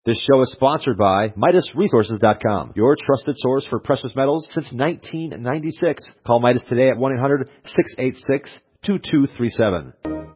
This show is sponsored by MidasResources.com, your trusted source for precious metals since 1996. Call Midas today at 1-800-686-2237.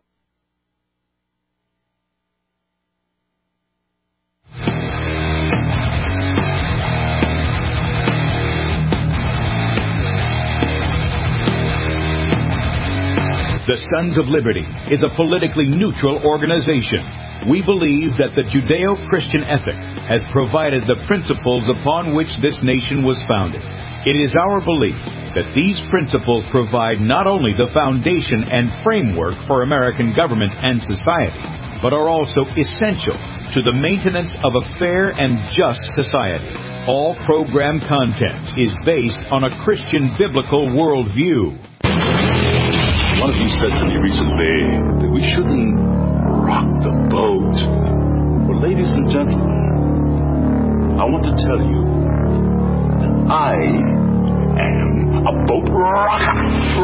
The Sons of Liberty is a politically neutral organization. We believe that the Judeo-Christian ethic has provided the principles upon which this nation was founded. It is our belief that these principles provide not only the foundation and framework for American government and society, but are also essential to the maintenance of a fair and just society. All program content is based on a Christian biblical worldview. One of you said to me recently that we shouldn't rock the boat. Well, ladies and gentlemen, I want to tell you that I am a boat rocker.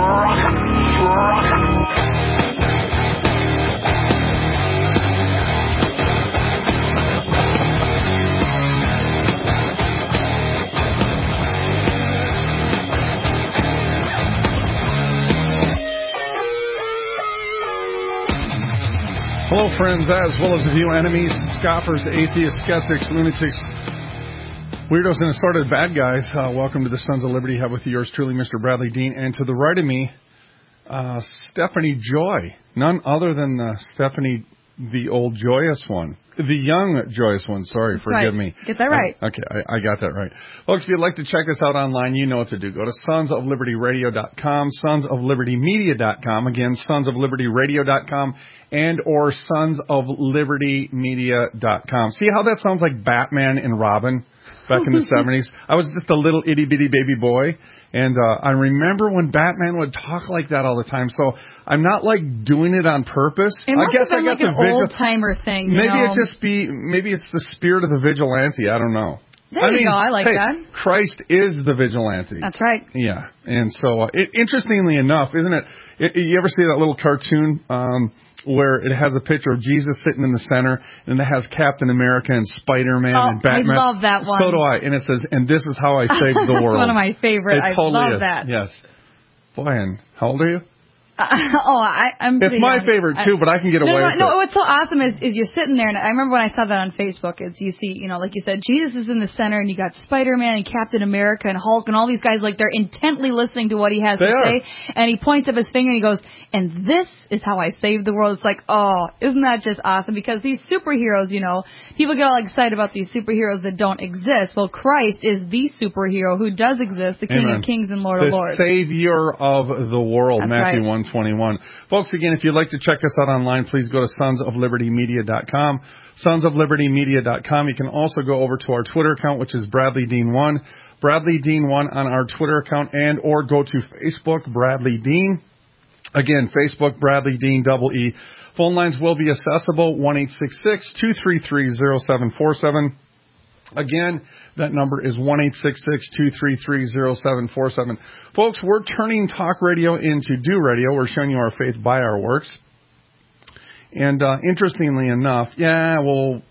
Hello, friends, as well as a few enemies, scoffers, atheists, skeptics, lunatics, weirdos, and assorted bad guys. Welcome to the Sons of Liberty. Have with you yours truly, Mr. Bradley Dean. And to the right of me, Stephanie Joy. None other than Stephanie, the old joyous one. The young joyous one. Sorry, That's forgive right. me. Get that right. Okay, I got that right. Folks, if you'd like to check us out online, you know what to do. Go to sonsoflibertyradio.com, sonsoflibertymedia.com. Again, sonsoflibertyradio.com and or sonsoflibertymedia.com. See how that sounds like Batman and Robin back in the 70s? I was just a little itty-bitty baby boy. And I remember when Batman would talk like that all the time. So I'm not like doing it on purpose. It must I guess have been I got like the an old timer thing. Maybe it's the spirit of the vigilante. I don't know. There you go. I like that. Christ is the vigilante. That's right. Yeah. And so, interestingly enough, isn't it? You ever see that little cartoon where it has a picture of Jesus sitting in the center, and it has Captain America and Spider-Man and Batman? I love that one. So do I. And it says, "And this is how I saved the world." That's one of my favorites. I totally love is. that. Yes. Boy, and how old are you? I'm It's my favorite, too, but I can get away with it. No, what's so awesome is you're sitting there, and I remember when I saw that on Facebook, is you see, like you said, Jesus is in the center, and you got Spider-Man and Captain America and Hulk and all these guys, like they're intently listening to what he has to say, and he points up his finger and he goes, "And this is how I saved the world." It's like, oh, isn't that just awesome? Because these superheroes, people get all excited about these superheroes that don't exist. Well, Christ is the superhero who does exist, the King of Kings and Lord of Lords. The Savior of the world, That's Matthew right. 1:21. Folks, again, if you'd like to check us out online, please go to sonsoflibertymedia.com. Sonsoflibertymedia.com. You can also go over to our Twitter account, which is Bradley Dean 1. Bradley Dean 1 on our Twitter account, and or go to Facebook, Bradley Dean. Again, Facebook, Bradley Dean, double E. Phone lines will be accessible, 1-866-233-0747. Again, that number is 1-866-233-0747. Folks, we're turning talk radio into do radio. We're showing you our faith by our works. And interestingly enough, we'll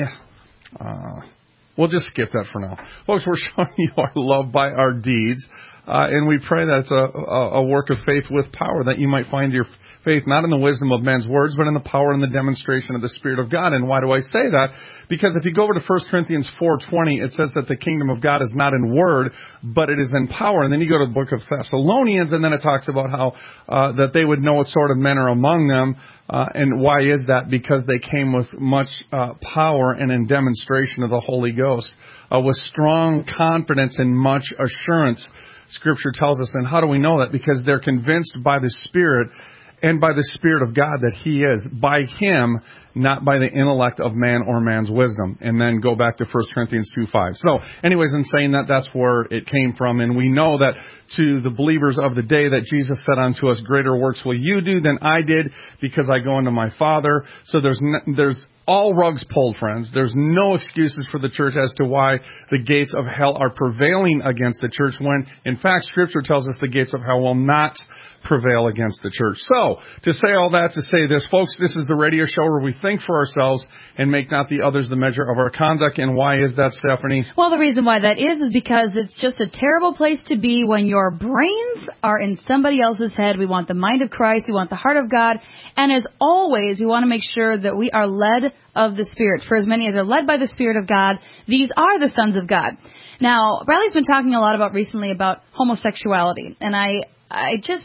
just skip that for now. Folks, we're showing you our love by our deeds. And we pray that it's a work of faith with power, that you might find your faith not in the wisdom of men's words, but in the power and the demonstration of the Spirit of God. And why do I say that? Because if you go over to 1 Corinthians 4:20, it says that the kingdom of God is not in word, but it is in power. And then you go to the book of Thessalonians, and then it talks about how that they would know what sort of men are among them. And why is that? Because they came with much power and in demonstration of the Holy Ghost, with strong confidence and much assurance, Scripture tells us. And how do we know that? Because they're convinced by the Spirit and by the Spirit of God that He is, by Him, not by the intellect of man or man's wisdom. And then go back to 1 Corinthians 2:5. So, anyways, in saying that, that's where it came from. And we know that to the believers of the day that Jesus said unto us, "Greater works will you do than I did, because I go unto my Father." So there's all rugs pulled, friends. There's no excuses for the church as to why the gates of hell are prevailing against the church when, in fact, Scripture tells us the gates of hell will not prevail against the church. So, to say all that, to say this, folks, this is the radio show where we think for ourselves and make not the others the measure of our conduct. And why is that, Stephanie? Well, the reason why that is because it's just a terrible place to be when your brains are in somebody else's head. We want the mind of Christ. We want the heart of God. And as always, we want to make sure that we are led of the Spirit. For as many as are led by the Spirit of God, these are the sons of God. Now, Bradley's been talking a lot recently about homosexuality. And I just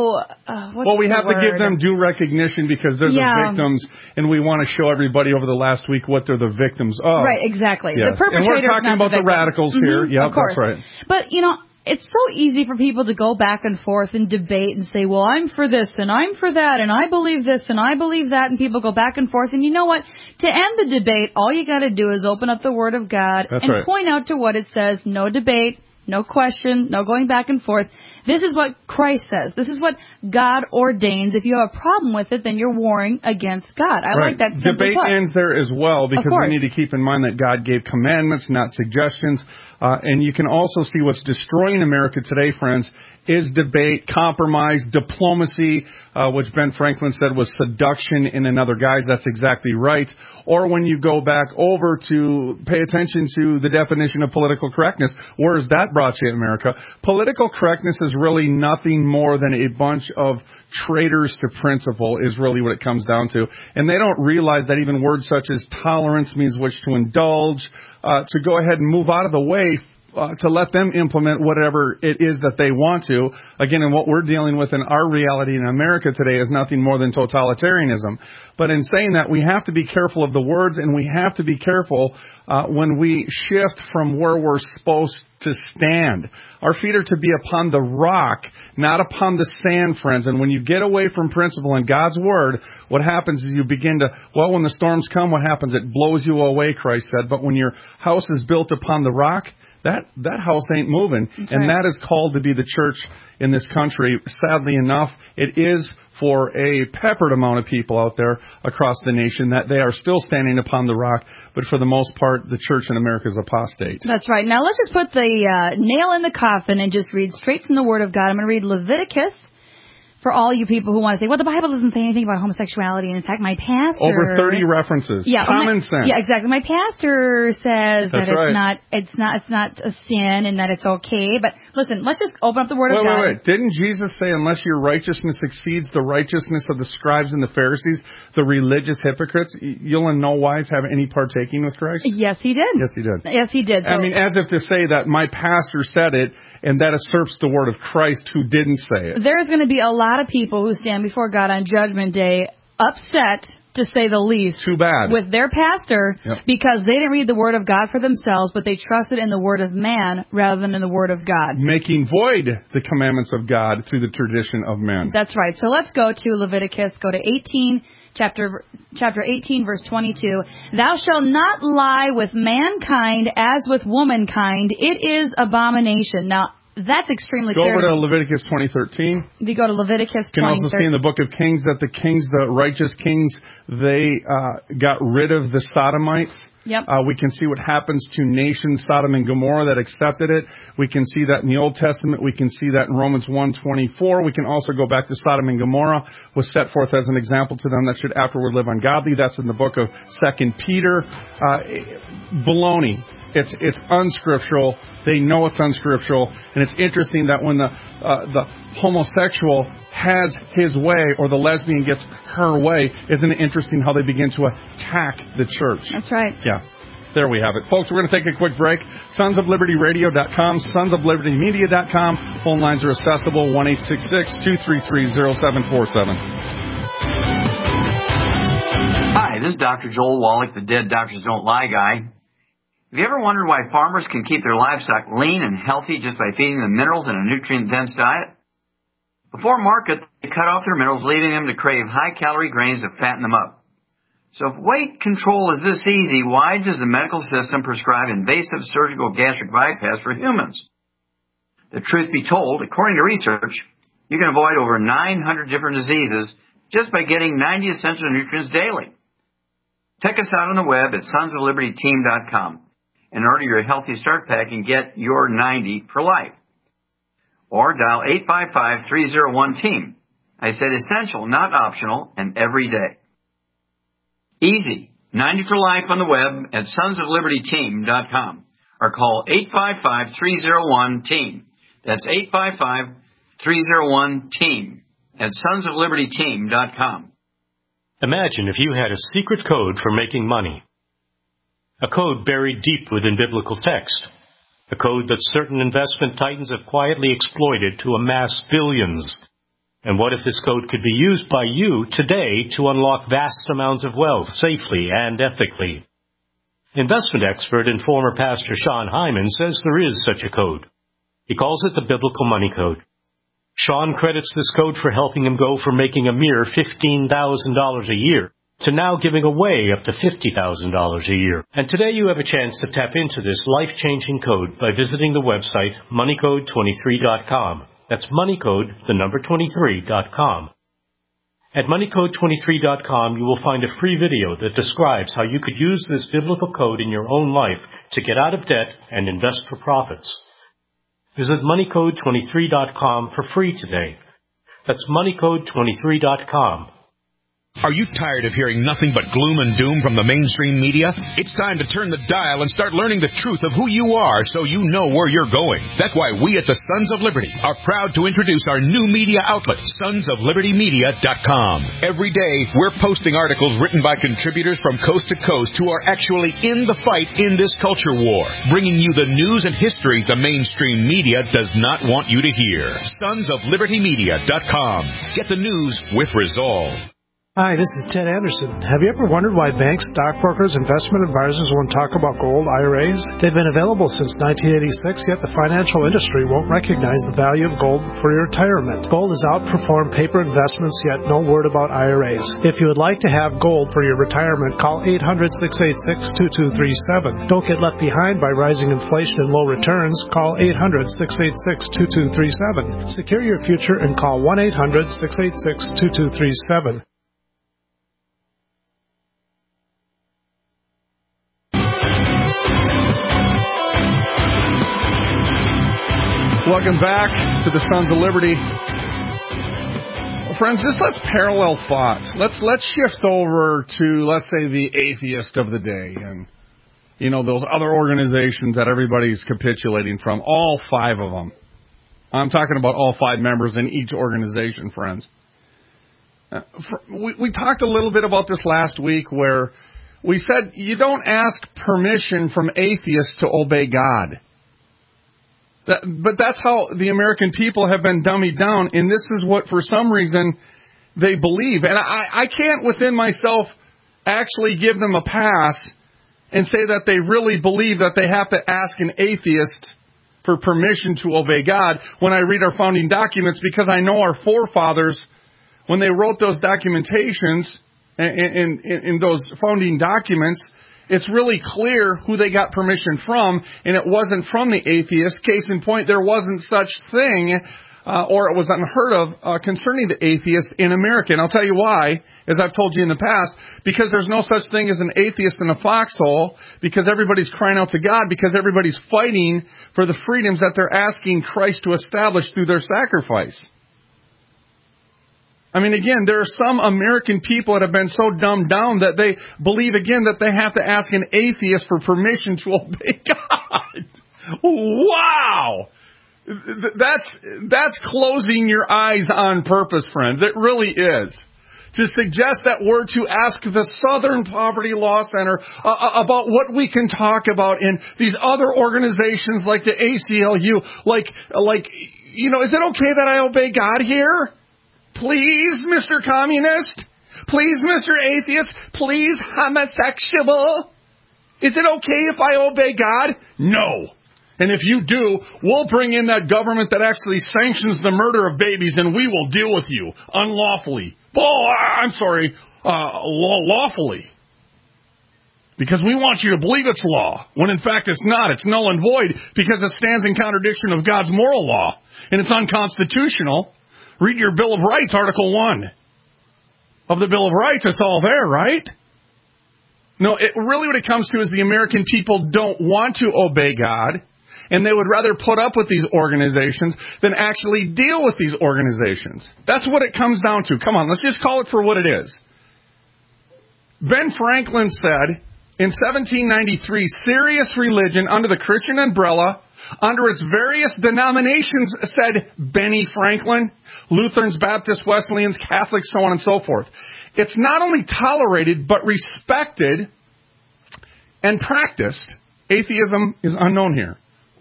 we have to give them due recognition because they're the victims, and we want to show everybody over the last week what they're the victims of. Right, exactly. Yes. The perpetrators, and we're talking about the radicals here. Yeah, that's right. But, it's so easy for people to go back and forth and debate and say, well, I'm for this and I'm for that and I believe this and I believe that, and people go back and forth. And you know what? To end the debate, all you got to do is open up the Word of God and point out to what it says. No debate. No question, no going back and forth. This is what Christ says. This is what God ordains. If you have a problem with it, then you're warring against God. I like that simple Debate ends there as well, because we need to keep in mind that God gave commandments, not suggestions. And you can also see what's destroying America today, friends, is debate, compromise, diplomacy, which Ben Franklin said was seduction in another guise. That's exactly right. Or when you go back over to pay attention to the definition of political correctness, where is that brought you in America? Political correctness is really nothing more than a bunch of traitors to principle is really what it comes down to. And they don't realize that even words such as tolerance means which to indulge, to go ahead and move out of the way to let them implement whatever it is that they want to. Again, and what we're dealing with in our reality in America today is nothing more than totalitarianism. But in saying that, we have to be careful of the words, and we have to be careful when we shift from where we're supposed to stand. Our feet are to be upon the rock, not upon the sand, friends. And when you get away from principle and God's Word, what happens is you begin to, when the storms come, what happens? It blows you away, Christ said. But when your house is built upon the rock, that house ain't moving. That's and right. That is called to be the church in this country. Sadly enough, it is for a peppered amount of people out there across the nation that they are still standing upon the rock. But for the most part, the church in America is apostate. That's right. Now let's just put the nail in the coffin and just read straight from the Word of God. I'm going to read Leviticus. For all you people who want to say, well, the Bible doesn't say anything about homosexuality. And in fact, my pastor... Over 30 references. Yeah, common sense. Yeah, exactly. My pastor says it's not a sin and that it's okay. But listen, let's just open up the Word of God. Wait. Didn't Jesus say, unless your righteousness exceeds the righteousness of the scribes and the Pharisees, the religious hypocrites, you'll in no wise have any partaking with Christ? Yes, he did. Yes, he did. Yes, he did. So, as if to say that my pastor said it, and that usurps the word of Christ who didn't say it. There's going to be a lot of people who stand before God on Judgment Day upset, to say the least, too bad, with their pastor because they didn't read the Word of God for themselves, but they trusted in the Word of man rather than in the Word of God. Making void the commandments of God through the tradition of men. That's right. So let's go to Leviticus, go to chapter 18, verse 22. Thou shalt not lie with mankind as with womankind. It is abomination. Now, that's extremely clear. Go over to Leviticus 20:13. If you go to Leviticus 20:13. You can also see in the book of Kings that the righteous kings, they got rid of the Sodomites. Yep. We can see what happens to nations, Sodom and Gomorrah, that accepted it. We can see that in the Old Testament. We can see that in Romans 1:24. We can also go back to Sodom and Gomorrah, was set forth as an example to them that should afterward live ungodly. That's in the book of 2 Peter. Baloney. It's unscriptural. They know it's unscriptural. And it's interesting that when the homosexual has his way, or the lesbian gets her way, isn't it interesting how they begin to attack the church? That's right. Yeah. There we have it. Folks, we're going to take a quick break. SonsOfLibertyRadio.com, SonsOfLibertyMedia.com. Phone lines are accessible, 1-866-233-0747. Hi, this is Dr. Joel Wallach, the Dead Doctors Don't Lie guy. Have you ever wondered why farmers can keep their livestock lean and healthy just by feeding them minerals in a nutrient-dense diet? Before market, they cut off their minerals, leaving them to crave high-calorie grains to fatten them up. So if weight control is this easy, why does the medical system prescribe invasive surgical gastric bypass for humans? The truth be told, according to research, you can avoid over 900 different diseases just by getting 90 essential nutrients daily. Check us out on the web at sonsoflibertyteam.com and order your Healthy Start Pack and get your 90 for life. Or dial 855-301-TEAM. I said essential, not optional, and every day. Easy. 90 for life on the web at sonsoflibertyteam.com or call 855-301-TEAM. That's 855-301-TEAM at sonsoflibertyteam.com. Imagine if you had a secret code for making money. A code buried deep within biblical text. A code that certain investment titans have quietly exploited to amass billions. And what if this code could be used by you today to unlock vast amounts of wealth safely and ethically? Investment expert and former pastor Sean Hyman says there is such a code. He calls it the Biblical Money Code. Sean credits this code for helping him go from making a mere $15,000 a year to now giving away up to $50,000 a year. And today you have a chance to tap into this life-changing code by visiting the website moneycode23.com. That's moneycode, the number 23.com. At moneycode23.com, you will find a free video that describes how you could use this biblical code in your own life to get out of debt and invest for profits. Visit moneycode23.com for free today. That's moneycode23.com. Are you tired of hearing nothing but gloom and doom from the mainstream media? It's time to turn the dial and start learning the truth of who you are so you know where you're going. That's why we at the Sons of Liberty are proud to introduce our new media outlet, sonsoflibertymedia.com. Every day, we're posting articles written by contributors from coast to coast who are actually in the fight in this culture war, bringing you the news and history the mainstream media does not want you to hear. Sonsoflibertymedia.com. Get the news with resolve. Hi, this is Ted Anderson. Have you ever wondered why banks, stockbrokers, investment advisors won't talk about gold IRAs? They've been available since 1986, yet the financial industry won't recognize the value of gold for your retirement. Gold has outperformed paper investments, yet no word about IRAs. If you would like to have gold for your retirement, call 800-686-2237. Don't get left behind by rising inflation and low returns. Call 800-686-2237. Secure your future and call 1-800-686-2237. Welcome back to the Sons of Liberty. Well, friends, just let's parallel thoughts. Let's shift over to, let's say, the atheist of the day and, those other organizations that everybody's capitulating from, all 5 of them. I'm talking about all 5 members in each organization, friends. We talked a little bit about this last week where we said you don't ask permission from atheists to obey God. But that's how the American people have been dummied down, and this is what, for some reason, they believe. And I can't within myself actually give them a pass and say that they really believe that they have to ask an atheist for permission to obey God when I read our founding documents, because I know our forefathers, when they wrote those documentations in those founding documents, it's really clear who they got permission from, and it wasn't from the atheist. Case in point, there wasn't such thing, or it was unheard of, concerning the atheist in America. And I'll tell you why, as I've told you in the past, because there's no such thing as an atheist in a foxhole, because everybody's crying out to God, because everybody's fighting for the freedoms that they're asking Christ to establish through their sacrifice. I mean, again, there are some American people that have been so dumbed down that they believe, again, that they have to ask an atheist for permission to obey God. Wow! That's closing your eyes on purpose, friends. It really is. To suggest that we're to ask the Southern Poverty Law Center about what we can talk about in these other organizations like the ACLU, is it okay that I obey God here? Please, Mr. Communist. Please, Mr. Atheist. Please, homosexual. Is it okay if I obey God? No. And if you do, we'll bring in that government that actually sanctions the murder of babies, and we will deal with you unlawfully. Lawfully. Because we want you to believe it's law, when in fact it's not. It's null and void because it stands in contradiction of God's moral law, and it's unconstitutional. Read your Bill of Rights, Article 1 of the Bill of Rights. It's all there, right? No, really what it comes to is the American people don't want to obey God, and they would rather put up with these organizations than actually deal with these organizations. That's what it comes down to. Come on, let's just call it for what it is. Ben Franklin said in 1793, serious religion under the Christian umbrella, under its various denominations, said Benny Franklin, Lutherans, Baptists, Wesleyans, Catholics, so on and so forth. It's not only tolerated, but respected and practiced. Atheism is unknown here.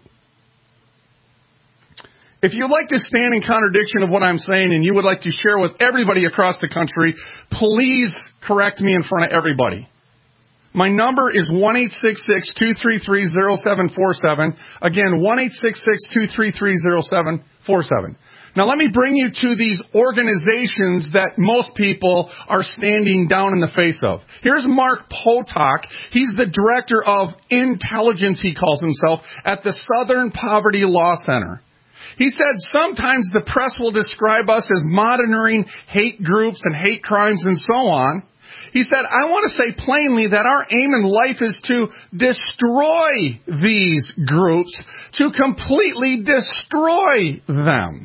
If you'd like to stand in contradiction of what I'm saying and you would like to share with everybody across the country, please correct me in front of everybody. My number is 1-866-233-0747. Again, 1-866-233-0747. Now let me bring you to these organizations that most people are standing down in the face of. Here's Mark Potok. He's the director of intelligence, he calls himself, at the Southern Poverty Law Center. He said sometimes the press will describe us as monitoring hate groups and hate crimes and so on. He said, I want to say plainly that our aim in life is to destroy these groups, to completely destroy them.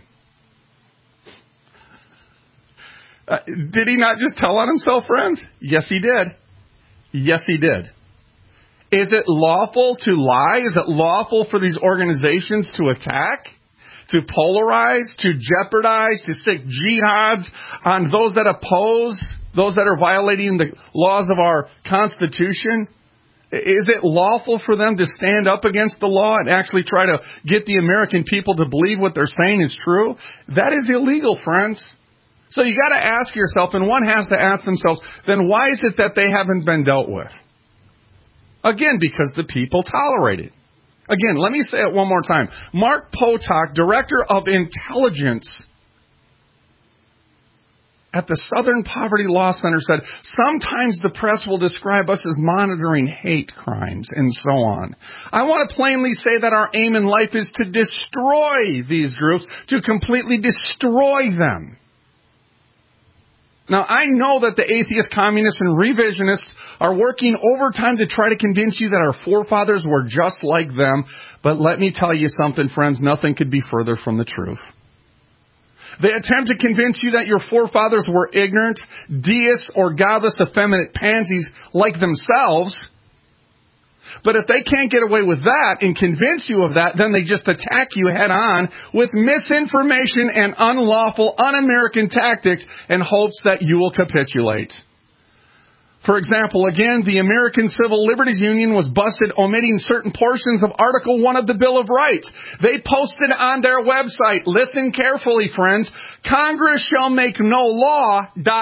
Did he not just tell on himself, friends? Yes, he did. Yes, he did. Is it lawful to lie? Is it lawful for these organizations to attack, to polarize, to jeopardize, to stick jihads on those that oppose, those that are violating the laws of our Constitution? Is it lawful for them to stand up against the law and actually try to get the American people to believe what they're saying is true? That is illegal, friends. So you got to ask yourself, and one has to ask themselves, then why is it that they haven't been dealt with? Again, because the people tolerate it. Again, let me say it one more time. Mark Potok, Director of Intelligence at the Southern Poverty Law Center, said, sometimes the press will describe us as monitoring hate crimes and so on. I want to plainly say that our aim in life is to destroy these groups, to completely destroy them. Now, I know that the atheists, communists, and revisionists are working overtime to try to convince you that our forefathers were just like them. But let me tell you something, friends, nothing could be further from the truth. They attempt to convince you that your forefathers were ignorant, deists, or godless, effeminate pansies like themselves. But if they can't get away with that and convince you of that, then they just attack you head on with misinformation and unlawful, un-American tactics in hopes that you will capitulate. For example, again, the American Civil Liberties Union was busted omitting certain portions of Article 1 of the Bill of Rights. They posted on their website, listen carefully, friends, Congress shall make no law, ...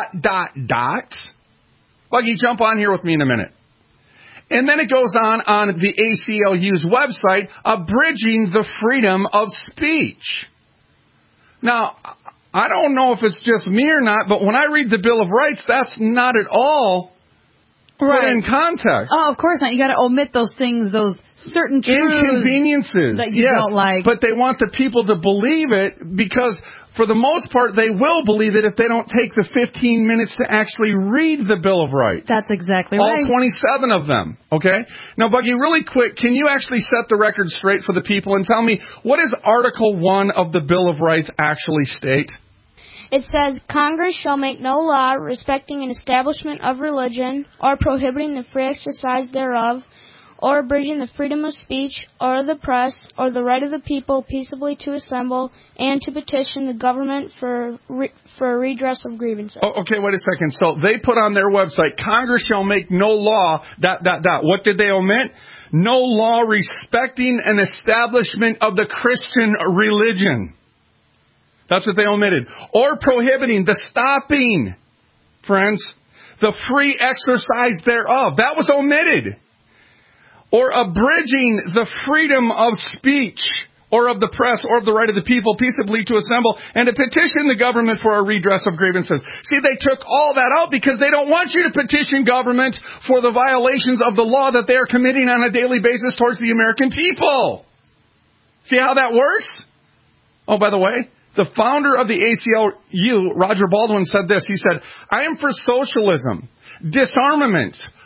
Buggy, jump on here with me in a minute. And then it goes on the ACLU's website, abridging the freedom of speech. Now, I don't know if it's just me or not, but when I read the Bill of Rights, that's not at all put in context. Oh, of course not. You got to omit those things, those certain truths, inconveniences that you don't like. But they want the people to believe it because, for the most part, they will believe it if they don't take the 15 minutes to actually read the Bill of Rights. That's exactly right. All 27 of them, okay? Now, Buggy, really quick, can you actually set the record straight for the people and tell me, what does Article 1 of the Bill of Rights actually state? It says, Congress shall make no law respecting an establishment of religion, or prohibiting the free exercise thereof, or abridging the freedom of speech, or of the press, or the right of the people peaceably to assemble, and to petition the government for a redress of grievances. Oh, okay, wait a second. So they put on their website, Congress shall make no law, ... What did they omit? No law respecting an establishment of the Christian religion. That's what they omitted. Or prohibiting the stopping, friends, the free exercise thereof. That was omitted. Or abridging the freedom of speech, or of the press, or of the right of the people peaceably to assemble and to petition the government for a redress of grievances. See, they took all that out because they don't want you to petition government for the violations of the law that they are committing on a daily basis towards the American people. See how that works? Oh, by the way, the founder of the ACLU, Roger Baldwin, said this. He said, I am for socialism, disarmament,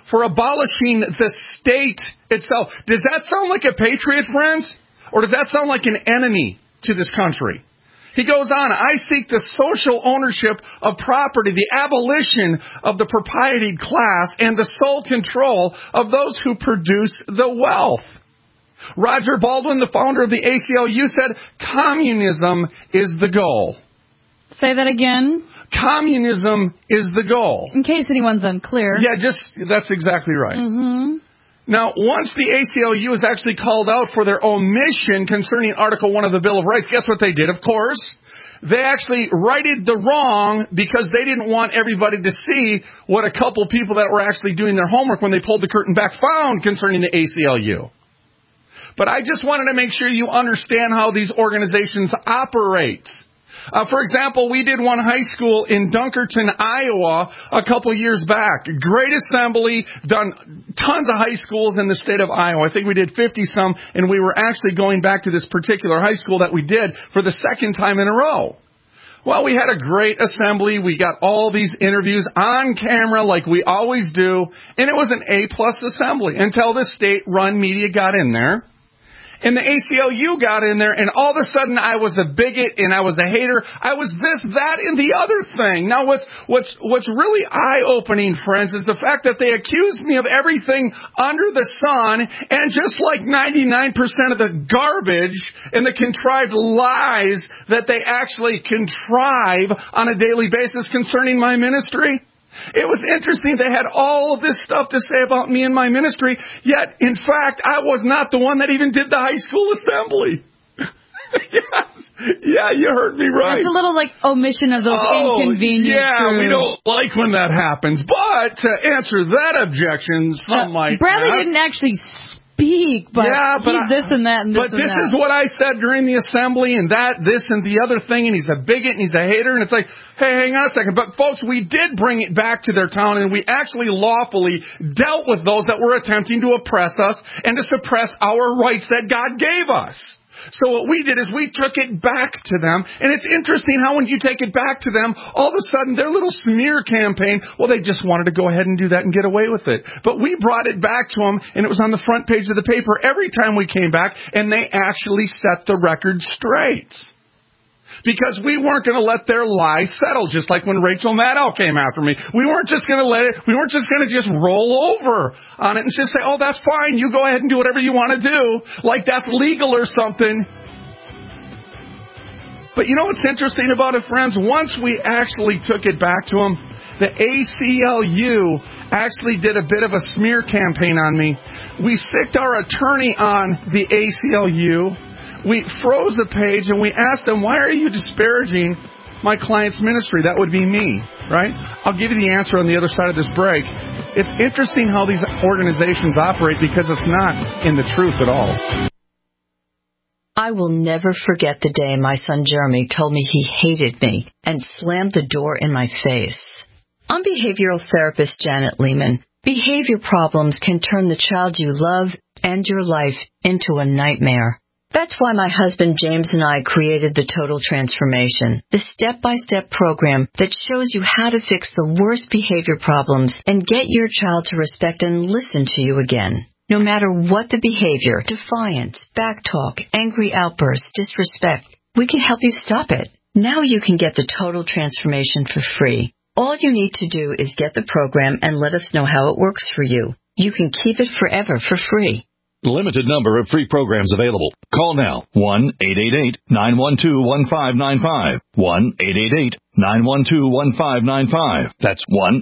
for abolishing the state itself. Does that sound like a patriot, friends? Or does that sound like an enemy to this country? He goes on, I seek the social ownership of property, the abolition of the proprietary class, and the sole control of those who produce the wealth. Roger Baldwin, the founder of the ACLU, said, communism is the goal. Say that again. Communism is the goal. In case anyone's unclear. Yeah, that's exactly right. Mm-hmm. Now, once the ACLU was actually called out for their omission concerning Article 1 of the Bill of Rights, guess what they did, of course? They actually righted the wrong because they didn't want everybody to see what a couple people that were actually doing their homework when they pulled the curtain back found concerning the ACLU. But I just wanted to make sure you understand how these organizations operate. For example, we did one high school in Dunkerton, Iowa, a couple years back. Great assembly, done tons of high schools in the state of Iowa. I think we did 50-some, and we were actually going back to this particular high school that we did for the second time in a row. Well, we had a great assembly. We got all these interviews on camera like we always do, and it was an A-plus assembly until the state-run media got in there. And the ACLU got in there, and all of a sudden I was a bigot and I was a hater. I was this, that, and the other thing. Now, what's really eye-opening, friends, is the fact that they accused me of everything under the sun, and just like 99% of the garbage and the contrived lies that they actually contrive on a daily basis concerning my ministry. It was interesting. They had all of this stuff to say about me and my ministry, yet, in fact, I was not the one that even did the high school assembly. Yeah, you heard me right. It's a little like omission of those inconvenient truths. We don't like when that happens. But to answer that objection, some might Bradley didn't actually speak, but he's this and that and this and that. But this is what I said during the assembly, and that, this, and the other thing, and he's a bigot, and he's a hater, and it's like, hey, hang on a second. But, folks, we did bring it back to their town, and we actually lawfully dealt with those that were attempting to oppress us and to suppress our rights that God gave us. So what we did is we took it back to them, and it's interesting how when you take it back to them, all of a sudden their little smear campaign, well, they just wanted to go ahead and do that and get away with it. But we brought it back to them, and it was on the front page of the paper every time we came back, and they actually set the record straight. Because we weren't going to let their lies settle, just like when Rachel Maddow came after me. We weren't just going to just roll over on it and just say, oh, that's fine, you go ahead and do whatever you want to do, like that's legal or something. But you know what's interesting about it, friends? Once we actually took it back to them, the ACLU actually did a bit of a smear campaign on me. We sicked our attorney on the ACLU. We froze the page and we asked them, why are you disparaging my client's ministry? That would be me, right? I'll give you the answer on the other side of this break. It's interesting how these organizations operate because it's not in the truth at all. I will never forget the day my son Jeremy told me he hated me and slammed the door in my face. I'm behavioral therapist Janet Lehman. Behavior problems can turn the child you love and your life into a nightmare. That's why my husband James and I created the Total Transformation, the step-by-step program that shows you how to fix the worst behavior problems and get your child to respect and listen to you again. No matter what the behavior, defiance, backtalk, angry outbursts, disrespect, we can help you stop it. Now you can get the Total Transformation for free. All you need to do is get the program and let us know how it works for you. You can keep it forever for free. Limited number of free programs available. Call now. 1-888-912-1595. 1-888-912-1595. That's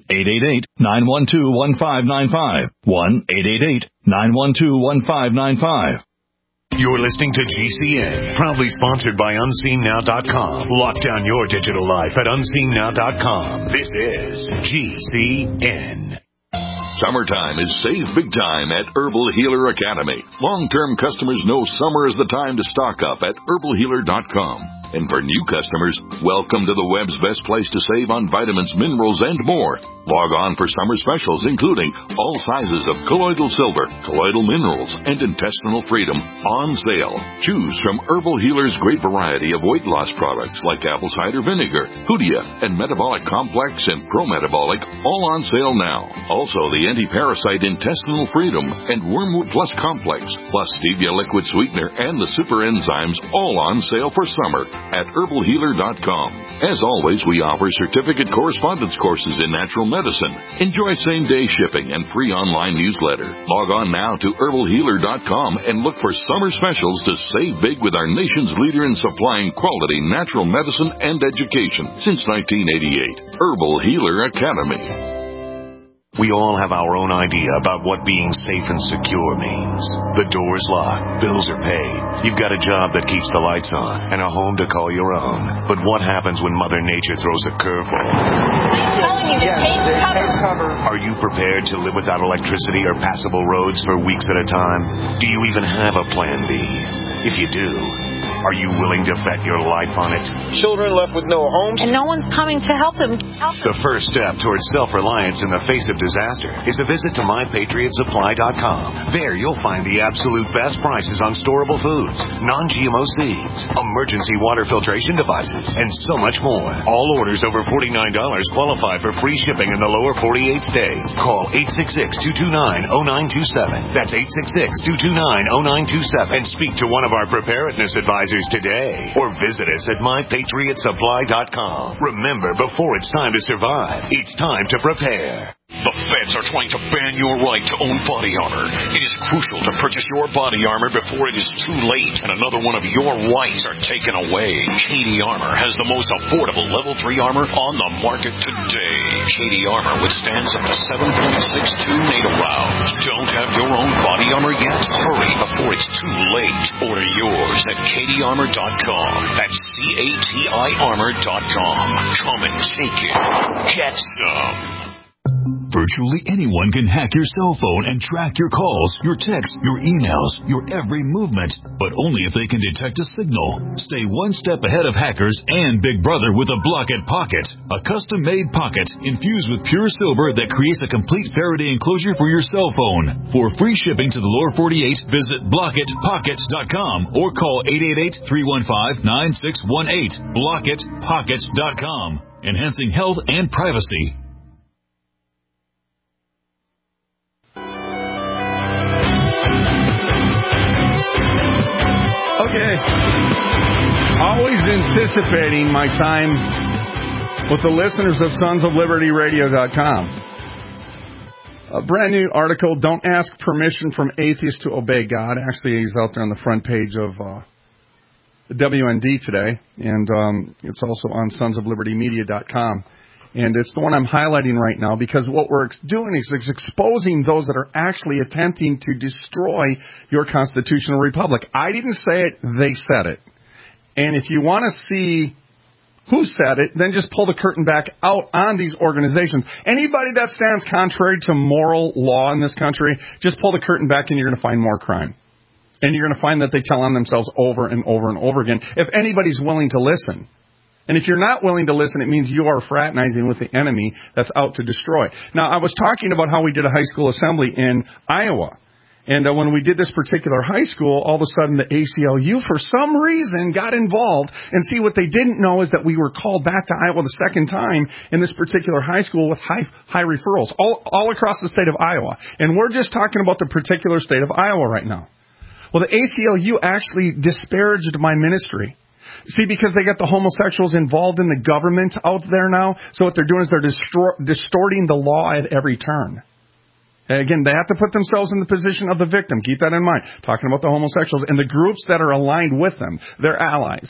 1-888-912-1595. 1-888-912-1595. You're listening to GCN, proudly sponsored by UnseenNow.com. Lock down your digital life at UnseenNow.com. This is GCN. Summertime is save big time at Herbal Healer Academy. Long-term customers know summer is the time to stock up at herbalhealer.com. And for new customers, welcome to the web's best place to save on vitamins, minerals, and more. Log on for summer specials, including all sizes of colloidal silver, colloidal minerals, and intestinal freedom on sale. Choose from Herbal Healer's great variety of weight loss products like apple cider vinegar, Hoodia, and Metabolic Complex and Pro-Metabolic, all on sale now. Also, the anti-parasite intestinal freedom and Wormwood Plus Complex, plus Stevia liquid sweetener and the super enzymes, all on sale for summer at herbalhealer.com. As always, we offer certificate correspondence courses in natural medicine. Enjoy same-day shipping and free online newsletter. Log on now to herbalhealer.com and look for summer specials to save big with our nation's leader in supplying quality natural medicine and education since 1988. Herbal Healer Academy. We all have our own idea about what being safe and secure means. The door's locked, bills are paid, you've got a job that keeps the lights on, and a home to call your own. But what happens when Mother Nature throws a curveball? I'm telling you, take cover. Are you prepared to live without electricity or passable roads for weeks at a time? Do you even have a plan B? If you do, are you willing to bet your life on it? Children left with no homes. And no one's coming to help them. The first step towards self-reliance in the face of disaster is a visit to MyPatriotSupply.com. There you'll find the absolute best prices on storable foods, non-GMO seeds, emergency water filtration devices, and so much more. All orders over $49 qualify for free shipping in the lower 48 states. Call 866-229-0927. That's 866-229-0927 and speak to one of our preparedness advisors today, or visit us at MyPatriotSupply.com. Remember, before it's time to survive, it's time to prepare. The feds are trying to ban your right to own body armor. It is crucial to purchase your body armor before it is too late and another one of your rights are taken away. Cady Armor has the most affordable Level 3 armor on the market today. Cady Armor withstands up to 7.62 NATO rounds. Don't have your own body armor yet? Hurry before it's too late. Order yours at CadyArmor.com. That's CATI Armor.com. Come and take it. Get some. Virtually anyone can hack your cell phone and track your calls, your texts, your emails, your every movement, but only if they can detect a signal. Stay one step ahead of hackers and Big Brother with a Blockit Pocket, a custom-made pocket infused with pure silver that creates a complete Faraday enclosure for your cell phone. For free shipping to the lower 48, visit BlockitPocket.com or call 888-315-9618. BlockitPocket.com, enhancing health and privacy. Okay. Always anticipating my time with the listeners of sonsoflibertyradio.com. A brand new article, Don't Ask Permission from Atheists to Obey God. Actually, he's out there on the front page of the WND today, and it's also on sonsoflibertymedia.com. And it's the one I'm highlighting right now because what we're doing is exposing those that are actually attempting to destroy your constitutional republic. I didn't say it, they said it. And if you want to see who said it, then just pull the curtain back out on these organizations. Anybody that stands contrary to moral law in this country, just pull the curtain back and you're going to find more crime. And you're going to find that they tell on themselves over and over and over again, if anybody's willing to listen. And if you're not willing to listen, it means you are fraternizing with the enemy that's out to destroy. Now, I was talking about how we did a high school assembly in Iowa. And when we did this particular high school, all of a sudden the ACLU, for some reason, got involved. And see, what they didn't know is that we were called back to Iowa the second time in this particular high school with high referrals all across the state of Iowa. And we're just talking about the particular state of Iowa right now. Well, the ACLU actually disparaged my ministry. See, because they got the homosexuals involved in the government out there now, so what they're doing is they're distorting the law at every turn. Again, they have to put themselves in the position of the victim. Keep that in mind. Talking about the homosexuals and the groups that are aligned with them. They're allies.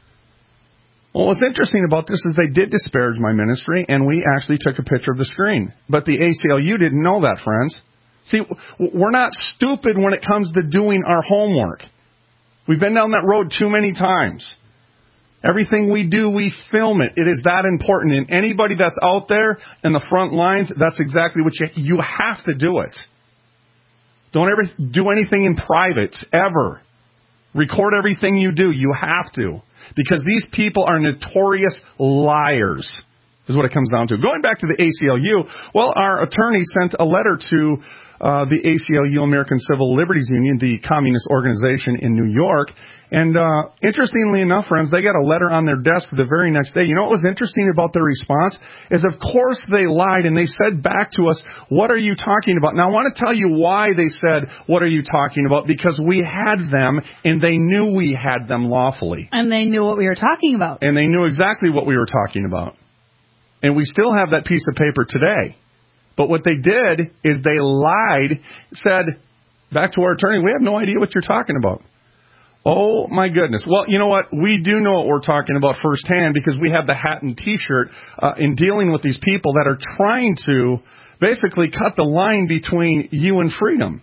Well, what's interesting about this is they did disparage my ministry, and we actually took a picture of the screen. But the ACLU didn't know that, friends. See, we're not stupid when it comes to doing our homework. We've been down that road too many times. Everything we do, we film it. It is that important. And anybody that's out there in the front lines, that's exactly what you have to do it. Don't ever do anything in private, ever. Record everything you do. You have to. Because these people are notorious liars, is what it comes down to. Going back to the ACLU, well, our attorney sent a letter to the ACLU, American Civil Liberties Union, the communist organization in New York. And interestingly enough, friends, they got a letter on their desk the very next day. You know what was interesting about their response? Is, of course, they lied, and they said back to us, what are you talking about? Now, I want to tell you why they said, what are you talking about? Because we had them, and they knew we had them lawfully. And they knew what we were talking about. And they knew exactly what we were talking about. And we still have that piece of paper today. But what they did is they lied, said, back to our attorney, we have no idea what you're talking about. Oh, my goodness. Well, you know what? We do know what we're talking about firsthand because we have the hat and T-shirt in dealing with these people that are trying to basically cut the line between you and freedom.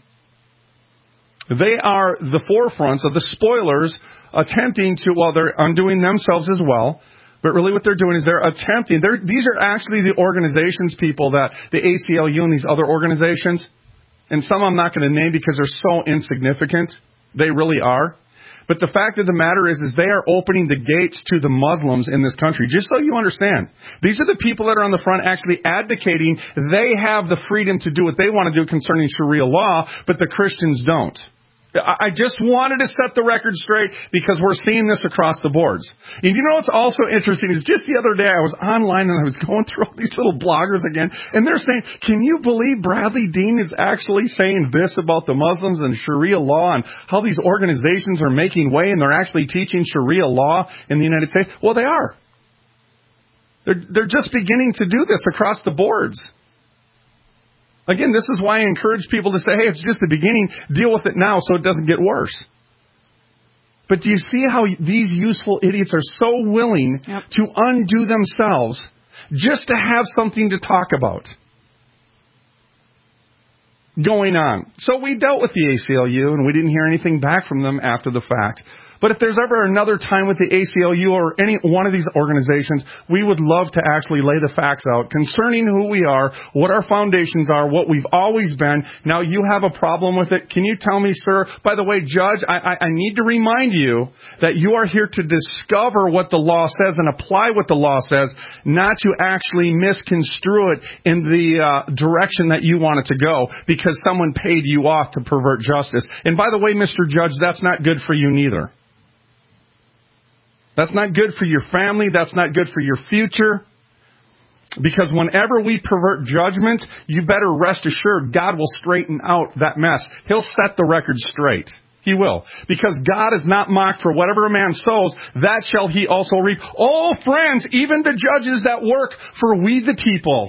They are the forefronts of the spoilers attempting to, well, they're undoing themselves as well. But really what they're doing is they're attempting, these are actually the organizations, people, that the ACLU and these other organizations, and some I'm not going to name because they're so insignificant. They really are. But the fact of the matter is they are opening the gates to the Muslims in this country. Just so you understand, these are the people that are on the front actually advocating they have the freedom to do what they want to do concerning Sharia law, but the Christians don't. I just wanted to set the record straight because we're seeing this across the boards. And you know what's also interesting is just the other day I was online and I was going through all these little bloggers again, and they're saying, can you believe Bradley Dean is actually saying this about the Muslims and Sharia law and how these organizations are making way and they're actually teaching Sharia law in the United States? Well, they are. They're just beginning to do this across the boards. Again, this is why I encourage people to say, hey, it's just the beginning. Deal with it now so it doesn't get worse. But do you see how these useful idiots are so willing to undo themselves just to have something to talk about going on? So we dealt with the ACLU, and we didn't hear anything back from them after the fact. But if there's ever another time with the ACLU or any one of these organizations, we would love to actually lay the facts out concerning who we are, what our foundations are, what we've always been. Now, you have a problem with it. Can you tell me, sir? By the way, Judge, I need to remind you that you are here to discover what the law says and apply what the law says, not to actually misconstrue it in the direction that you want it to go because someone paid you off to pervert justice. And by the way, Mr. Judge, that's not good for you neither. That's not good for your family. That's not good for your future. Because whenever we pervert judgment, you better rest assured God will straighten out that mess. He'll set the record straight. He will. Because God is not mocked, for whatever a man sows, that shall he also reap. Oh, friends, even the judges that work for we the people.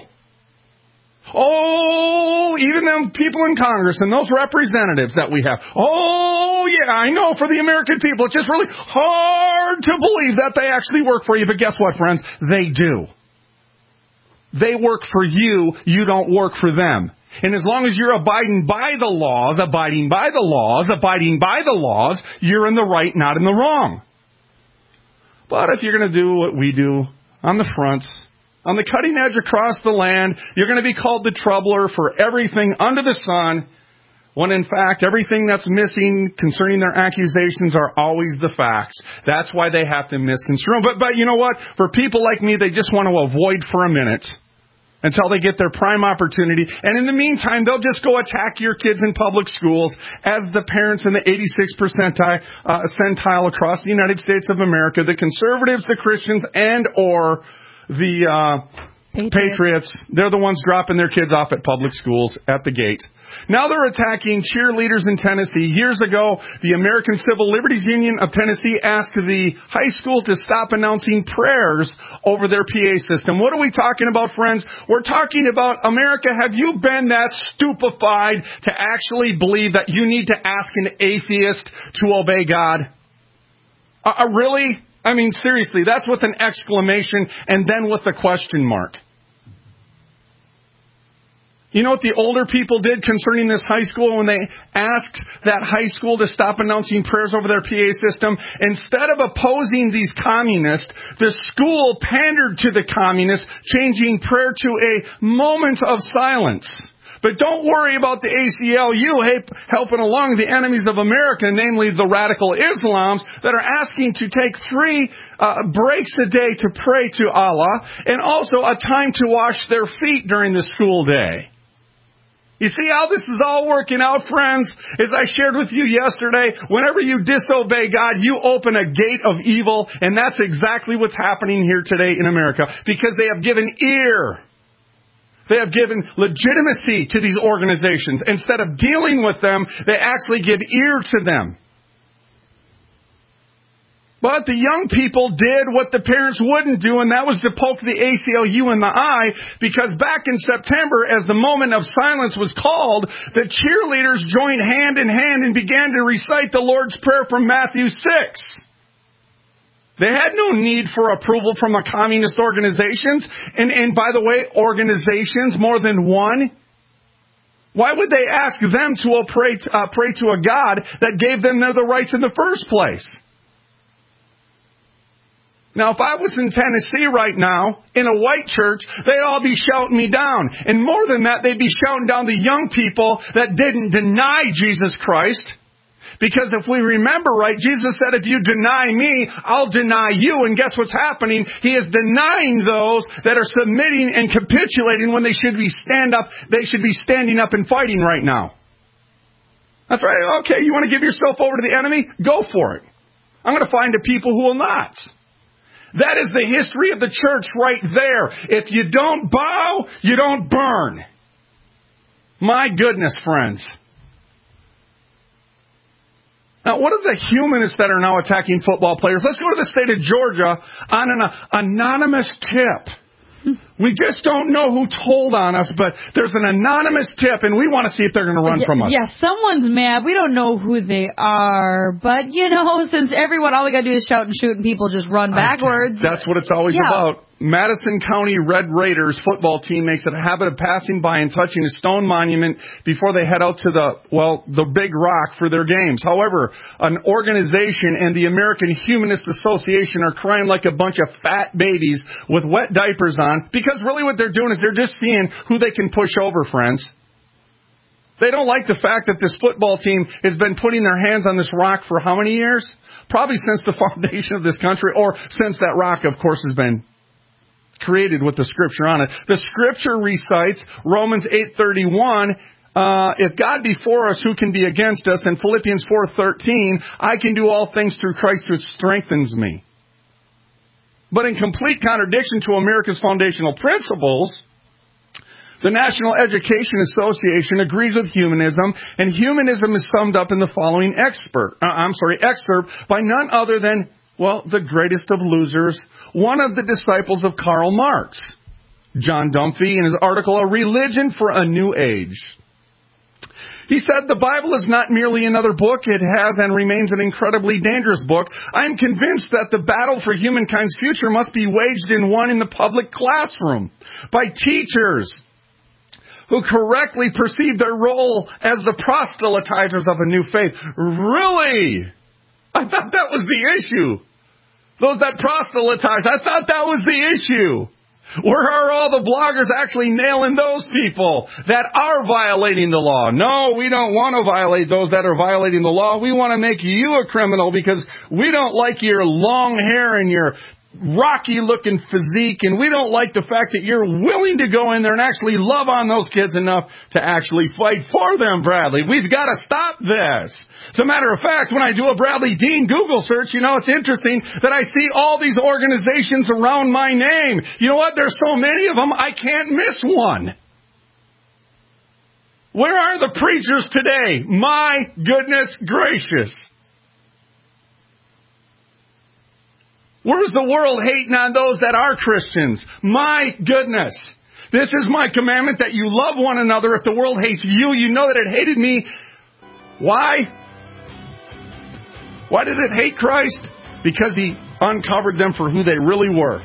Oh, even them people in Congress and those representatives that we have. Oh, yeah, I know for the American people, it's just really hard to believe that they actually work for you. But guess what, friends? They do. They work for you. You don't work for them. And as long as you're abiding by the laws, you're in the right, not in the wrong. But if you're going to do what we do on the front, on the cutting edge across the land, you're going to be called the troubler for everything under the sun, when in fact everything that's missing concerning their accusations are always the facts. That's why they have to misconstrue them. But you know what? For people like me, they just want to avoid for a minute until they get their prime opportunity. And in the meantime, they'll just go attack your kids in public schools as the parents in the 86th percentile across the United States of America, the conservatives, the Christians, and or the Patriots, they're the ones dropping their kids off at public schools at the gate. Now they're attacking cheerleaders in Tennessee. Years ago, the American Civil Liberties Union of Tennessee asked the high school to stop announcing prayers over their PA system. What are we talking about, friends? We're talking about America. Have you been that stupefied to actually believe that you need to ask an atheist to obey God? Really? I mean, seriously, that's with an exclamation and then with a question mark. You know what the older people did concerning this high school when they asked that high school to stop announcing prayers over their PA system? Instead of opposing these communists, the school pandered to the communists, changing prayer to a moment of silence. But don't worry about the ACLU helping along the enemies of America, namely the radical Islams that are asking to take 3 breaks a day to pray to Allah and also a time to wash their feet during the school day. You see how this is all working out, friends? As I shared with you yesterday, whenever you disobey God, you open a gate of evil, and that's exactly what's happening here today in America, because they have given ear. They have given legitimacy to these organizations. Instead of dealing with them, they actually give ear to them. But the young people did what the parents wouldn't do, and that was to poke the ACLU in the eye, because back in September, as the moment of silence was called, the cheerleaders joined hand in hand and began to recite the Lord's Prayer from Matthew 6. They had no need for approval from the communist organizations. And by the way, organizations, more than one. Why would they ask them to pray to a God that gave them the rights in the first place? Now, if I was in Tennessee right now, in a white church, they'd all be shouting me down. And more than that, they'd be shouting down the young people that didn't deny Jesus Christ. Because if we remember right, Jesus said, if you deny me, I'll deny you. And guess what's happening? He is denying those that are submitting and capitulating when they should be standing up and fighting right now. That's right. Okay, you want to give yourself over to the enemy? Go for it. I'm going to find a people who will not. That is the history of the church right there. If you don't bow, you don't burn. My goodness, friends. Now, what are the humanists that are now attacking football players? Let's go to the state of Georgia on an anonymous tip. We just don't know who told on us, but there's an anonymous tip, and we want to see if they're going to run from us. Yeah, someone's mad. We don't know who they are, but, since all we got to do is shout and shoot, and people just run backwards. That's what it's always about. Madison County Red Raiders football team makes it a habit of passing by and touching a stone monument before they head out to the Big Rock for their games. However, an organization and the American Humanist Association are crying like a bunch of fat babies with wet diapers on, because really what they're doing is they're just seeing who they can push over, friends. They don't like the fact that this football team has been putting their hands on this rock for how many years? Probably since the foundation of this country, or since that rock, of course, has been created with the scripture on it. The scripture recites Romans 8:31, if God be for us, who can be against us? And Philippians 4:13, I can do all things through Christ who strengthens me. But in complete contradiction to America's foundational principles, the National Education Association agrees with humanism, and humanism is summed up in the following excerpt by none other than, the greatest of losers, one of the disciples of Karl Marx, John Dunphy, in his article, A Religion for a New Age. He said, the Bible is not merely another book. It has and remains an incredibly dangerous book. I am convinced that the battle for humankind's future must be waged in the public classroom by teachers who correctly perceive their role as the proselytizers of a new faith. Really? I thought that was the issue. Those that proselytize, I thought that was the issue. Where are all the bloggers actually nailing those people that are violating the law? No, we don't want to violate those that are violating the law. We want to make you a criminal because we don't like your long hair and your rocky-looking physique, and we don't like the fact that you're willing to go in there and actually love on those kids enough to actually fight for them, Bradley. We've got to stop this. As a matter of fact, when I do a Bradley Dean Google search, it's interesting that I see all these organizations around my name. You know what? There's so many of them, I can't miss one. Where are the preachers today? My goodness gracious. Where's the world hating on those that are Christians? My goodness. This is my commandment, that you love one another. If the world hates you, you know that it hated me. Why? Why did it hate Christ? Because he uncovered them for who they really were.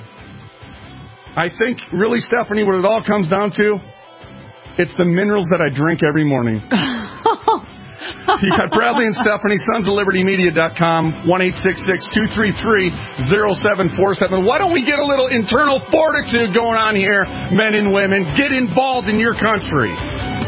I think, really, Stephanie, what it all comes down to, it's the minerals that I drink every morning. You got Bradley and Stephanie, sonsoflibertymedia.com, 1-866-233-0747. Why don't we get a little internal fortitude going on here, men and women? Get involved in your country.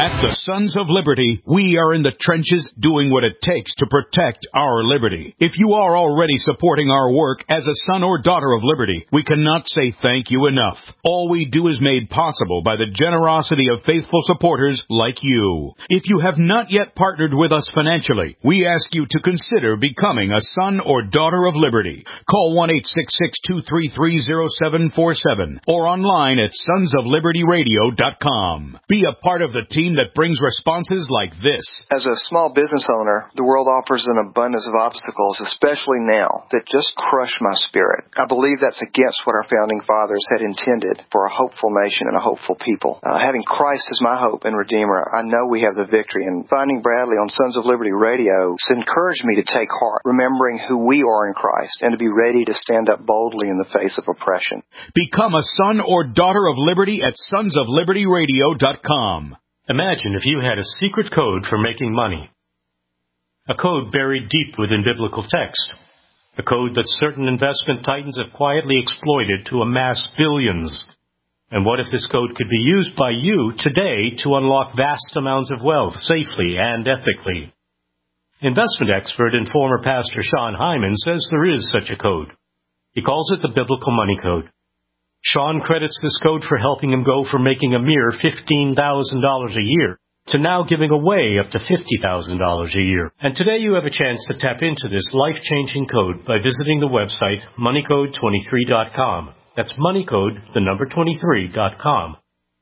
At the Sons of Liberty, we are in the trenches doing what it takes to protect our liberty. If you are already supporting our work as a son or daughter of liberty, we cannot say thank you enough. All we do is made possible by the generosity of faithful supporters like you. If you have not yet partnered with us financially, we ask you to consider becoming a son or daughter of liberty. Call 1-866-233-0747 or online at sonsoflibertyradio.com. Be a part of the team that brings responses like this. As a small business owner, the world offers an abundance of obstacles, especially now, that just crush my spirit. I believe that's against what our founding fathers had intended for a hopeful nation and a hopeful people. Having Christ as my hope and Redeemer, I know we have the victory. And finding Bradley on Sons of Liberty Radio has encouraged me to take heart, remembering who we are in Christ, and to be ready to stand up boldly in the face of oppression. Become a son or daughter of liberty at sonsoflibertyradio.com. Imagine if you had a secret code for making money. A code buried deep within biblical text. A code that certain investment titans have quietly exploited to amass billions. And what if this code could be used by you today to unlock vast amounts of wealth safely and ethically? Investment expert and former pastor Sean Hyman says there is such a code. He calls it the Biblical Money Code. Sean credits this code for helping him go from making a mere $15,000 a year to now giving away up to $50,000 a year. And today you have a chance to tap into this life-changing code by visiting the website moneycode23.com. That's moneycode23.com.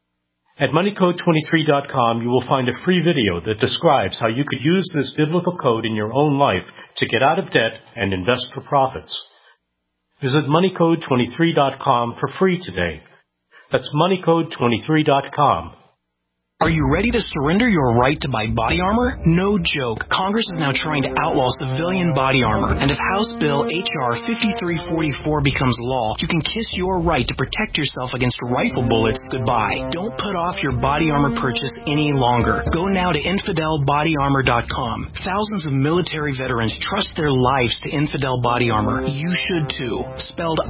At moneycode23.com, you will find a free video that describes how you could use this biblical code in your own life to get out of debt and invest for profits. Visit moneycode23.com for free today. That's moneycode23.com. Are you ready to surrender your right to buy body armor? No joke. Congress is now trying to outlaw civilian body armor. And if House Bill H.R. 5344 becomes law, you can kiss your right to protect yourself against rifle bullets goodbye. Don't put off your body armor purchase any longer. Go now to InfidelBodyArmor.com. Thousands of military veterans trust their lives to Infidel Body Armor. You should too. Spelled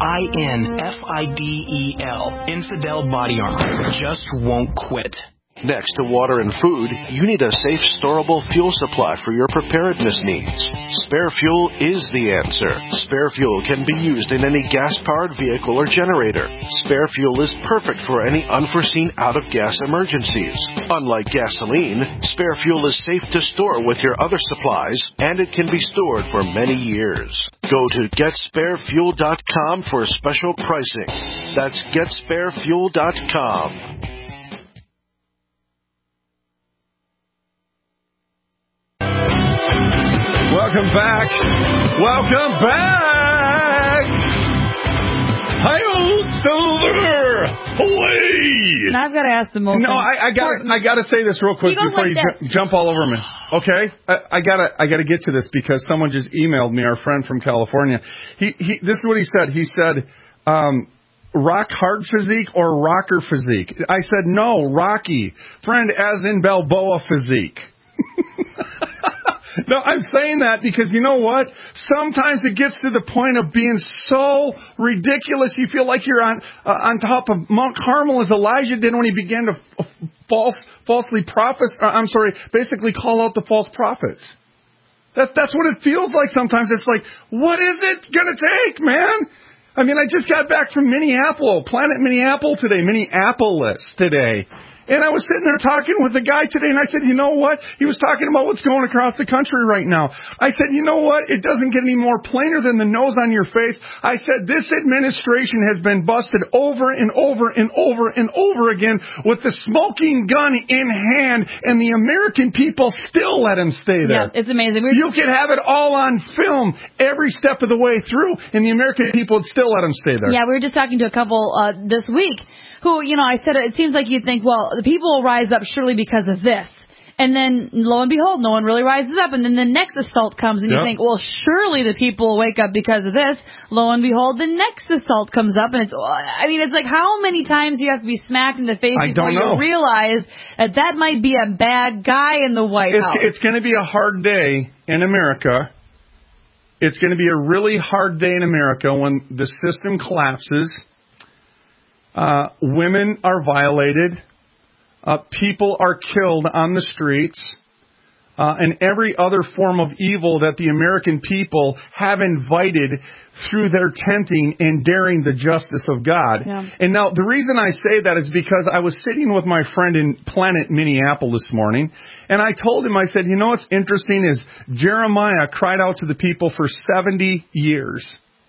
INFIDEL. Infidel Body Armor. Just won't quit. Next to water and food, you need a safe, storable fuel supply for your preparedness needs. Spare Fuel is the answer. Spare Fuel can be used in any gas-powered vehicle or generator. Spare Fuel is perfect for any unforeseen out-of-gas emergencies. Unlike gasoline, Spare Fuel is safe to store with your other supplies, and it can be stored for many years. Go to GetSpareFuel.com for special pricing. That's GetSpareFuel.com. Welcome back. Welcome back. Hi-yo, Silver. Away. Now I've got to ask the most. No, I got to say this real quick before you jump all over me. Okay? I got to get to this because someone just emailed me, our friend from California. This is what he said. He said, rock hard physique or rocker physique? I said, no, Rocky. Friend, as in Balboa physique. No, I'm saying that because you know what? Sometimes it gets to the point of being so ridiculous you feel like you're on top of Mount Carmel as Elijah did when he began to basically call out the false prophets. That's what it feels like sometimes. It's like, what is it going to take, man? I mean, I just got back from Planet Minneapolis today. And I was sitting there talking with the guy today, and I said, you know what? He was talking about what's going across the country right now. I said, you know what? It doesn't get any more plainer than the nose on your face. I said, this administration has been busted over and over and over and over again with the smoking gun in hand, and the American people still let him stay there. Yeah, it's amazing. You could have it all on film every step of the way through, and the American people would still let him stay there. Yeah, we were just talking to a couple this week who, I said, it seems like you'd think, well, the people will rise up surely because of this. And then, lo and behold, no one really rises up. And then the next assault comes, and you think, well, surely the people will wake up because of this. Lo and behold, the next assault comes up, and it's like how many times you have to be smacked in the face before you realize that might be a bad guy in the White House. It's going to be a hard day in America. It's going to be a really hard day in America when the system collapses. Women are violated. People are killed on the streets. And every other form of evil that the American people have invited through their tenting and daring the justice of God. Yeah. And now the reason I say that is because I was sitting with my friend in Planet, Minneapolis this morning, and I told him, I said, you know what's interesting is Jeremiah cried out to the people for 70 years.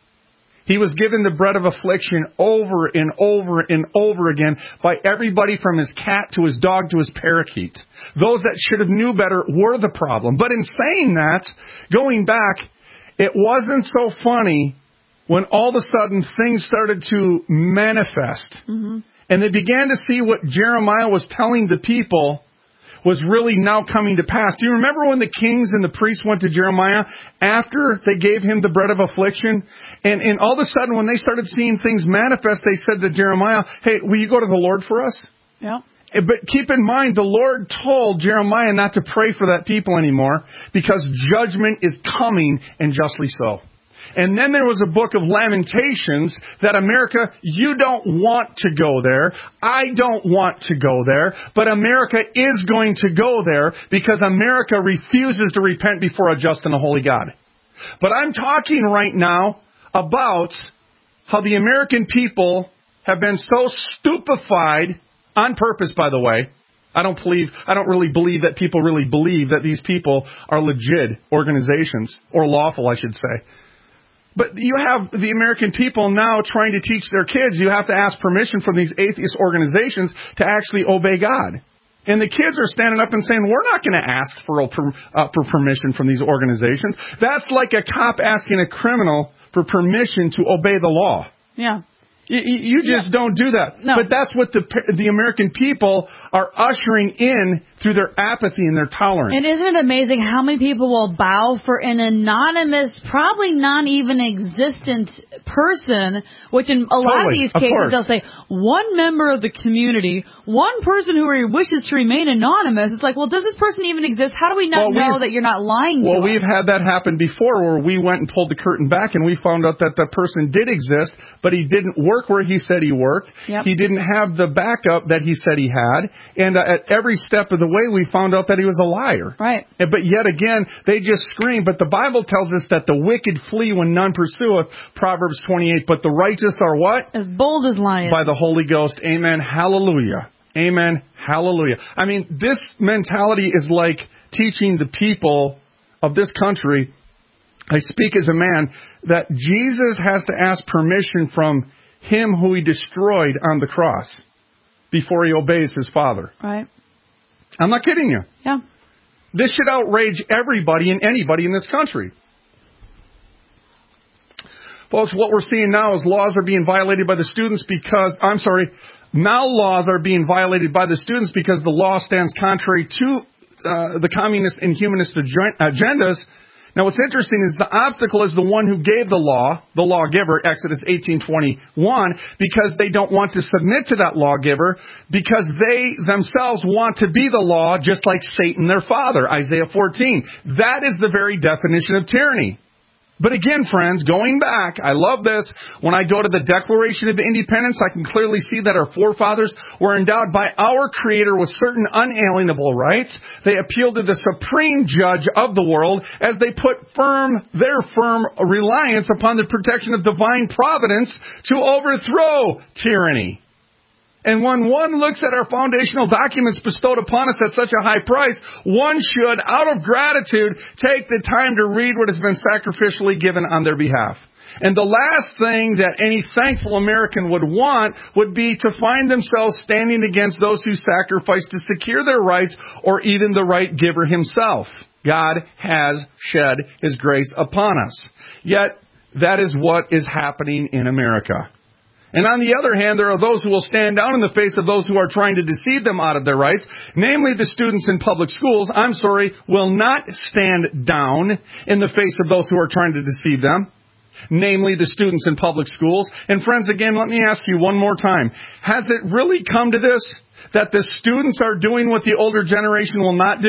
He was given the bread of affliction over and over and over again by everybody from his cat to his dog to his parakeet. Those that should have knew better were the problem. But in saying that, going back, it wasn't so funny when all of a sudden things started to manifest. Mm-hmm. And they began to see what Jeremiah was telling the people was really now coming to pass. Do you remember when the kings and the priests went to Jeremiah after they gave him the bread of affliction? And all of a sudden, when they started seeing things manifest, they said to Jeremiah, hey, will you go to the Lord for us? Yeah. But keep in mind, the Lord told Jeremiah not to pray for that people anymore because judgment is coming, and justly so. And then there was a book of Lamentations that America, you don't want to go there. I don't want to go there. But America is going to go there because America refuses to repent before a just and a holy God. But I'm talking right now about how the American people have been so stupefied, on purpose, by the way. I don't really believe that people really believe that these people are legit organizations, or lawful, I should say. But you have the American people now trying to teach their kids, you have to ask permission from these atheist organizations to actually obey God. And the kids are standing up and saying, we're not going to ask for permission from these organizations. That's like a cop asking a criminal for permission to obey the law. Yeah. You just don't do that. No. But that's what the American people are ushering in through their apathy and their tolerance. And isn't it amazing how many people will bow for an anonymous, probably not even existent person, which in a lot of these cases they'll say, one member of the community, one person who wishes to remain anonymous. It's like, well, does this person even exist? How do we not know that you're not lying to us? Well, we've had that happen before where we went and pulled the curtain back and we found out that that person did exist, but he didn't work where he said he worked. Yep. He didn't have the backup that he said he had. And at every step of the way, we found out that he was a liar. Right. But yet again, they just scream. But the Bible tells us that the wicked flee when none pursueth, Proverbs 28. But the righteous are what? As bold as lions. By the Holy Ghost. Amen. Hallelujah. Amen. Hallelujah. I mean, this mentality is like teaching the people of this country, I speak as a man, that Jesus has to ask permission from him who he destroyed on the cross before he obeys his Father. Right. I'm not kidding you. Yeah. This should outrage everybody and anybody in this country. Folks, what we're seeing now is laws are being violated by the students now laws are being violated by the students because the law stands contrary to the communist and humanist agendas. Now, what's interesting is the obstacle is the one who gave the lawgiver, Exodus 18:21, because they don't want to submit to that lawgiver, because they themselves want to be the law, just like Satan, their father, Isaiah 14. That is the very definition of tyranny. But again, friends, going back, I love this. When I go to the Declaration of Independence, I can clearly see that our forefathers were endowed by our Creator with certain unalienable rights. They appealed to the supreme judge of the world as they put their firm reliance upon the protection of divine providence to overthrow tyranny. And when one looks at our foundational documents bestowed upon us at such a high price, one should, out of gratitude, take the time to read what has been sacrificially given on their behalf. And the last thing that any thankful American would want would be to find themselves standing against those who sacrifice to secure their rights or even the right giver himself. God has shed His grace upon us. Yet, that is what is happening in America. And on the other hand, there are those who will stand down in the face of those who are trying to deceive them out of their rights, namely the students in public schools, will not stand down in the face of those who are trying to deceive them, namely the students in public schools. And friends, again, let me ask you one more time. Has it really come to this, that the students are doing what the older generation will not do?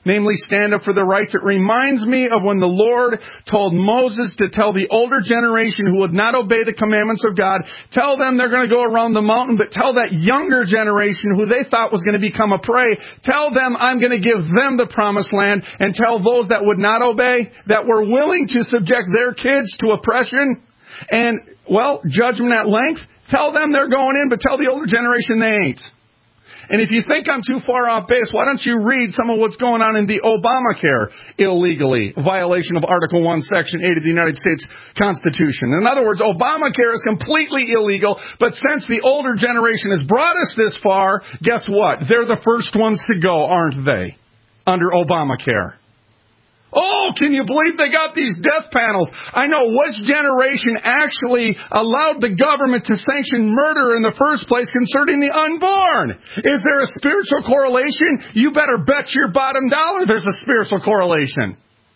namely stand up for the rights. It reminds me of when the Lord told Moses to tell the older generation who would not obey the commandments of God, tell them they're going to go around the mountain, but tell that younger generation who they thought was going to become a prey, tell them I'm going to give them the promised land, and tell those that would not obey, that were willing to subject their kids to oppression and, well, judgment at length, tell them they're going in, but tell the older generation they ain't. And if you think I'm too far off base, why don't you read some of what's going on in the Obamacare illegally, violation of Article 1, Section 8 of the United States Constitution. In other words, Obamacare is completely illegal, but since the older generation has brought us this far, guess what? They're the first ones to go, aren't they? Under Obamacare. Oh, can you believe they got these death panels? I know which generation actually allowed the government to sanction murder in the first place concerning the unborn. Is there a spiritual correlation? You better bet your bottom dollar there's a spiritual correlation.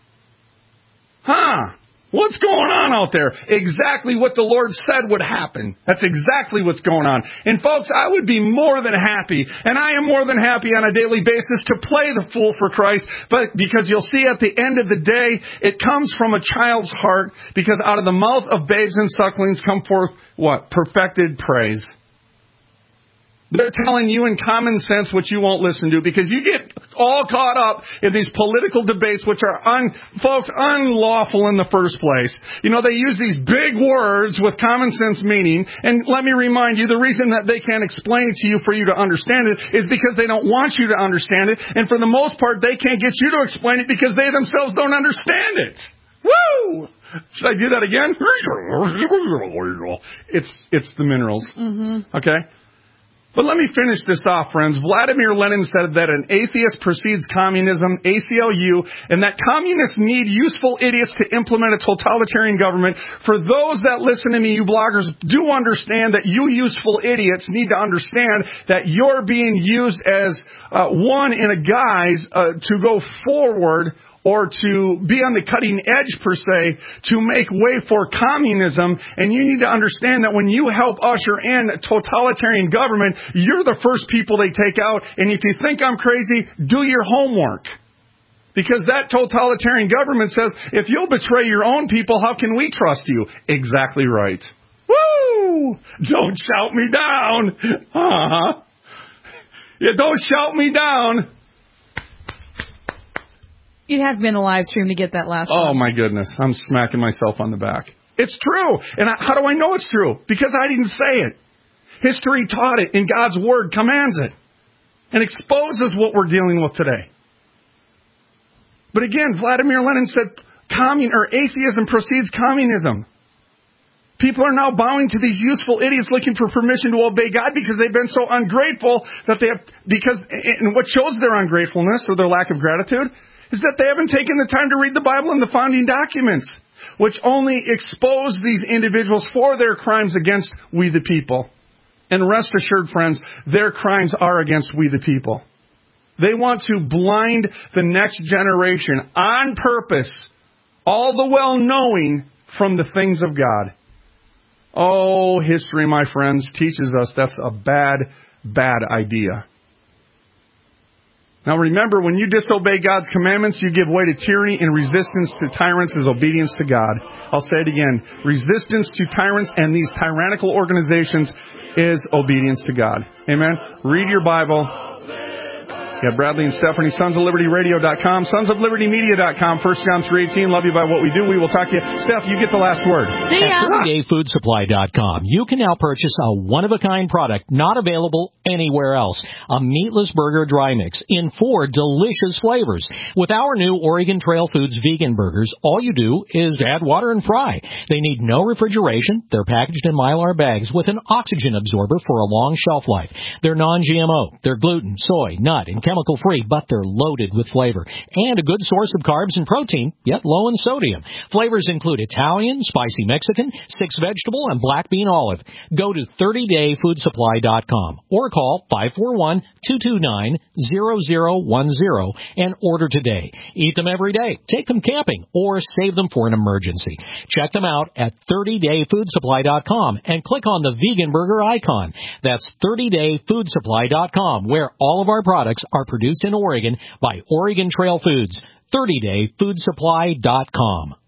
Huh? What's going on out there? Exactly what the Lord said would happen. That's exactly what's going on. And folks, I would be more than happy, and I am more than happy on a daily basis to play the fool for Christ, but because you'll see at the end of the day, it comes from a child's heart, because out of the mouth of babes and sucklings come forth, what? Perfected praise. They're telling you in common sense what you won't listen to, because you get all caught up in these political debates, which are, folks, unlawful in the first place. You know, they use these big words with common sense meaning, and let me remind you, the reason that they can't explain it to you for you to understand it is because they don't want you to understand it, and for the most part, they can't get you to explain it because they themselves don't understand it. Woo! Should I do that again? It's the minerals. Mm-hmm. Okay? But let me finish this off, friends. Vladimir Lenin said that an atheist precedes communism, ACLU, and that communists need useful idiots to implement a totalitarian government. For those that listen to me, you bloggers, do understand that you useful idiots need to understand that you're being used as one in a guise to go forward or to be on the cutting edge, per se, to make way for communism. And you need to understand that when you help usher in totalitarian government, you're the first people they take out. And if you think I'm crazy, do your homework. Because that totalitarian government says, if you'll betray your own people, how can we trust you? Exactly right. Woo! Don't shout me down. Uh-huh. Yeah, don't shout me down. You'd have to be in a live stream to get that last one. Oh, my goodness. I'm smacking myself on the back. It's true. And how do I know it's true? Because I didn't say it. History taught it, and God's Word commands it and exposes what we're dealing with today. But again, Vladimir Lenin said atheism precedes communism. People are now bowing to these useful idiots looking for permission to obey God because they've been so ungrateful that and what shows their ungratefulness or their lack of gratitude is that they haven't taken the time to read the Bible and the founding documents, which only expose these individuals for their crimes against we the people. And rest assured, friends, their crimes are against we the people. They want to blind the next generation on purpose, all the well knowing from the things of God. Oh, history, my friends, teaches us that's a bad, bad idea. Now remember, when you disobey God's commandments, you give way to tyranny, and resistance to tyrants is obedience to God. I'll say it again. Resistance to tyrants and these tyrannical organizations is obedience to God. Amen? Read your Bible. Yeah, Bradley and Stephanie, sonsoflibertyradio.com, sonsoflibertymedia.com, 1 John 3:18. Love you by what we do. We will talk to you. Steph, you get the last word. See ya. At 30dayfoodsupply.com, you can now purchase a one-of-a-kind product not available anywhere else. A meatless burger dry mix in 4 delicious flavors. With our new Oregon Trail Foods vegan burgers, all you do is add water and fry. They need no refrigeration. They're packaged in Mylar bags with an oxygen absorber for a long shelf life. They're non-GMO. They're gluten, soy, nut, and chemical-free, but they're loaded with flavor and a good source of carbs and protein, yet low in sodium. Flavors include Italian, spicy Mexican, 6-vegetable, and black bean olive. Go to 30dayfoodsupply.com or call 541-229-0010 and order today. Eat them every day, take them camping, or save them for an emergency. Check them out at 30dayfoodsupply.com and click on the vegan burger icon. That's 30dayfoodsupply.com, where all of our products are produced in Oregon by Oregon Trail Foods. 30dayfoodsupply.com.